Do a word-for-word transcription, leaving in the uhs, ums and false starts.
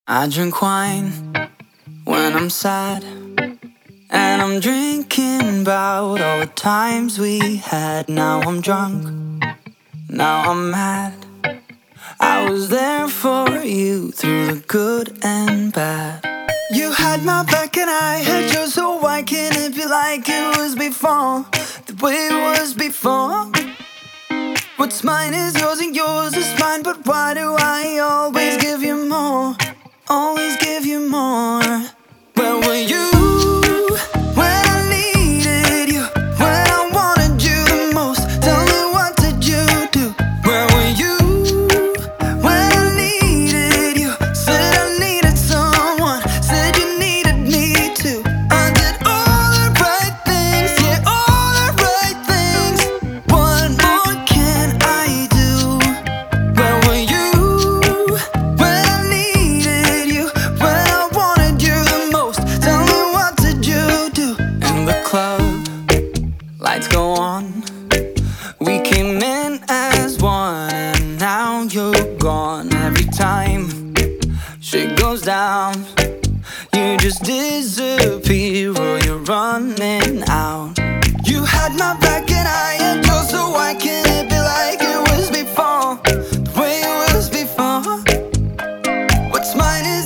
I drink wine when I'm sad, and I'm drinking about all the times we had. Now I'm drunk, now I'm mad. I was there for you through the good and bad. You had my back and I had yours, so why can't it be like it was before? The way it was before. What's mine is yours and yours is mine, but why do I always give you more? Always give you more. Where were you when I needed you? When I wanted you the most? Tell me, what did you do? Where were you when I needed you? Said I needed someone, said you needed me too. I did all the right things, yeah, all the right things. What more can I do? Where were you when I needed you? When I wanted you the most? Tell me, what did you do? In the club, lights go on. We came in as one, and now you're gone. Every time shit goes down, you just disappear, or you're running out. You had my back and I had yours, so why can't it be like it was before? The way it was before. What's mine is